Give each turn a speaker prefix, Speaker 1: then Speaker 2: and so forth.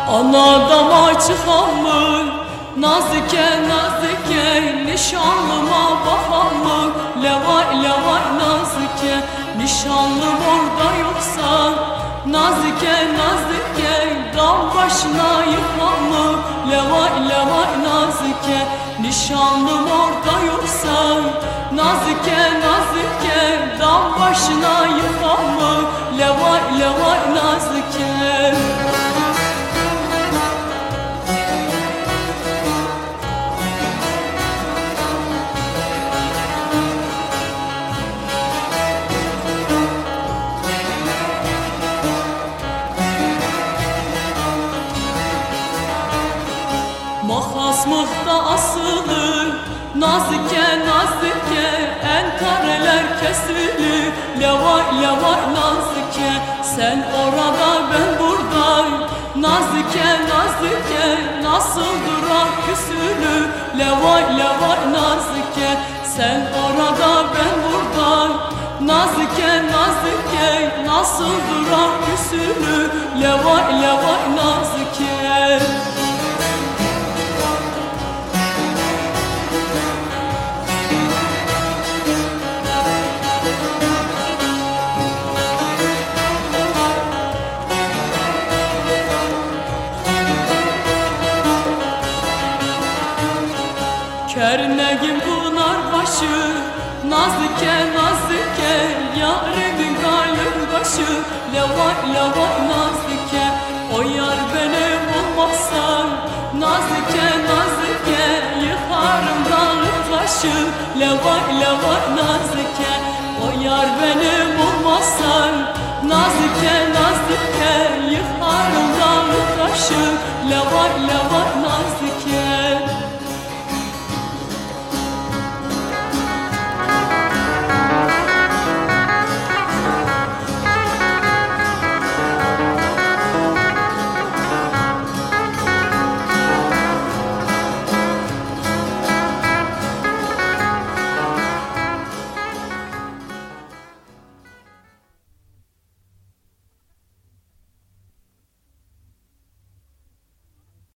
Speaker 1: Ana dama çıkamın, nazike nazike, nişanlıma bakamın, levay levay nazike, nişanlım orada yoksa, nazike nazike, dam başına yıkamın, levay levay nazike, nişanlım orada yoksa, nazike nazike, dam başına yıkamın, levay levay nazike. Makas mıhta asılı, nazike nazike, entareler kesili, levay levay nazike, sen orada ben burada, nazike nazike, nasıl durar küsülü, levay levay nazike, sen orada ben burada, nazike nazike, nasıl durar küsülü, levay levay nazike. Kernegim Pınarbaşı, nazike nazike, yarimin kalın başı, levay levay nazike, o yar benim olmazsa, nazike nazike, yıkarım dağ taşı, levay levay nazike, o yar benim olmazsa, nazike nazike, yıkarım dağ taşı, levay levay